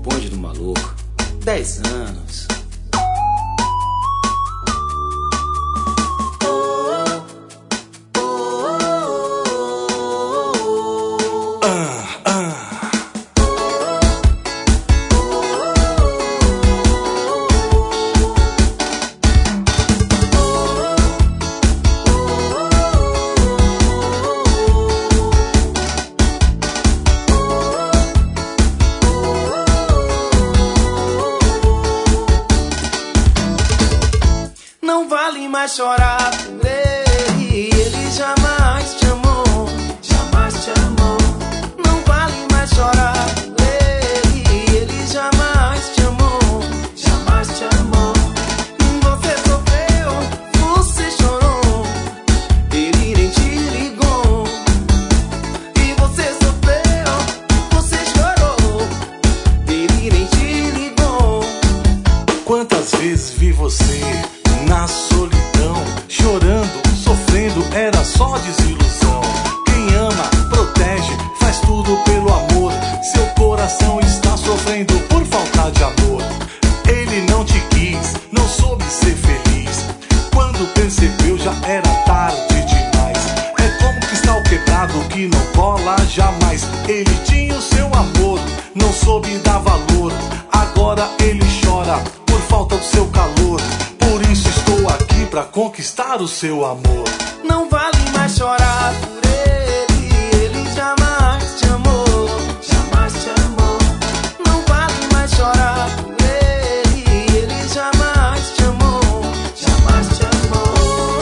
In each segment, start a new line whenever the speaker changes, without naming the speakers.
bonde do maluco. 10 anos.
Não vale mais chorar por ele, ele jamais te amou, jamais te amou. Não vale mais chorar por ele, ele jamais te amou, jamais te amou. Você sofreu, você chorou, ele nem te ligou. E você sofreu, você chorou, ele nem te ligou.
Quantas vezes vi você na solidão, chorando, sofrendo, era só desilusão. Quem ama, protege, faz tudo pelo amor. Seu coração está sofrendo por falta de amor. Ele não te quis, não soube ser feliz. Quando percebeu já era tarde demais. É como cristal quebrado que não cola jamais. Ele tinha o seu amor, não soube dar valor. Agora ele chora por falta do seu calor. Por isso estou aqui pra conquistar o seu amor.
Não vale mais chorar por ele, ele jamais te amou, jamais te amou. Não vale mais chorar por ele, ele jamais te amou, jamais te amou.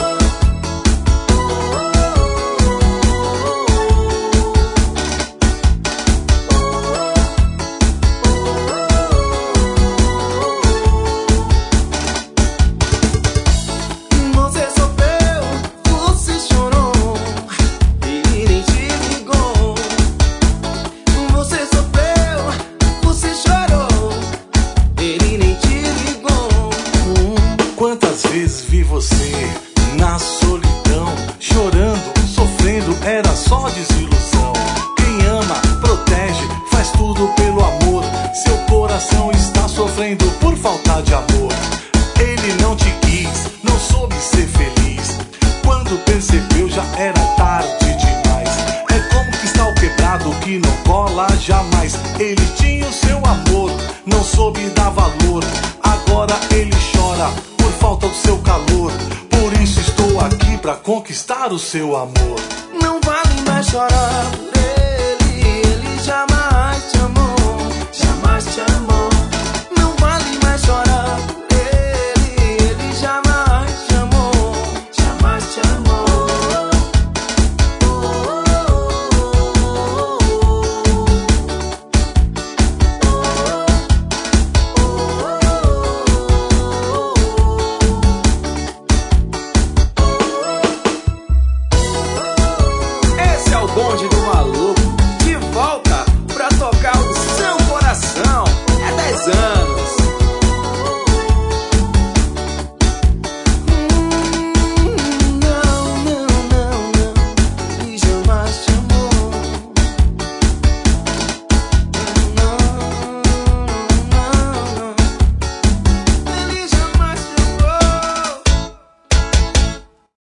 Você sofreu, você chorou, ele nem te ligou. Você sofreu, você chorou, ele nem te ligou.
Quantas vezes vi você na solidão, chorando, sofrendo, era só desilusão. Quem ama, protege, faz tudo pelo amor. Seu coração está sofrendo por falta de amor. Ele não te quis, não soube ser feliz. Quando percebeu já era tarde demais. É como cristal quebrado que não cola jamais. Ele tinha o seu amor, não soube dar valor. Agora ele chora por falta do seu calor. Por isso estou aqui pra conquistar o seu amor.
Não vale mais chorar por ele, ele jamais te amou, jamais te amou. Não vale mais chorar por ele, ele jamais te amou, jamais te amou.
Esse é o bonde do